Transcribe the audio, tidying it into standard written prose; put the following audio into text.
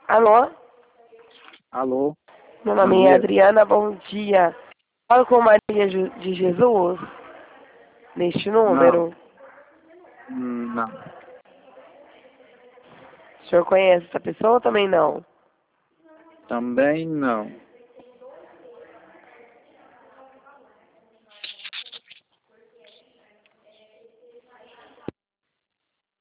Alô? Alô? Meu nome Bom é dia. Adriana, bom dia. Falo com Maria de Jesus, neste Não. número. Não. O senhor conhece essa pessoa ou também não? Também não.